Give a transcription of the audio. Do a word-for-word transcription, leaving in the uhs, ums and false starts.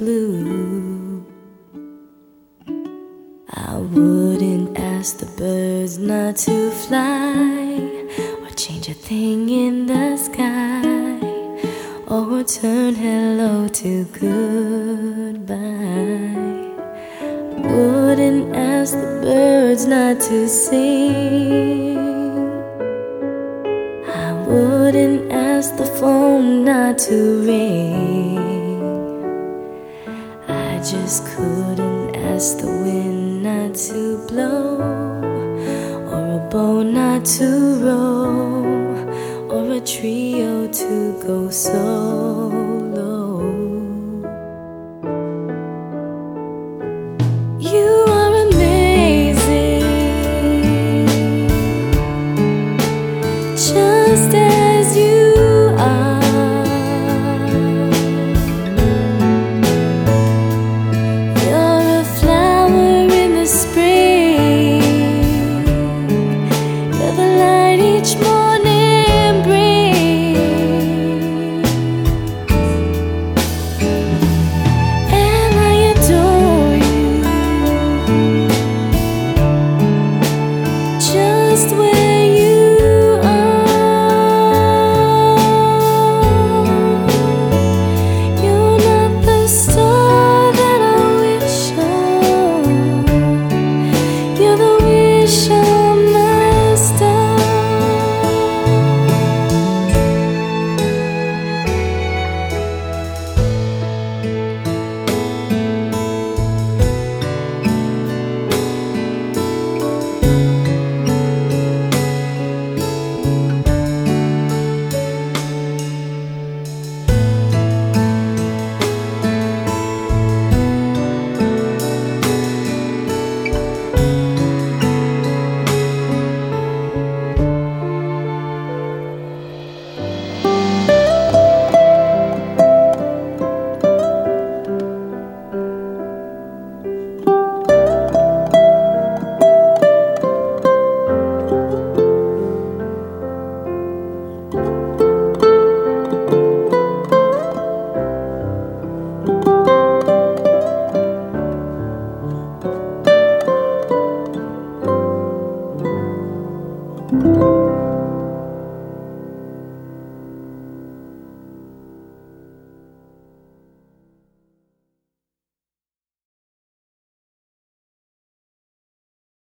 blue. I wouldn't ask the birds not to fly, or change a thing in the sky, or turn hello to goodbye. Wouldn't ask the birds not to sing. I wouldn't ask the phone not to ring. I just couldn't ask the wind not to blow, or a boat not to row, or a trio to go so.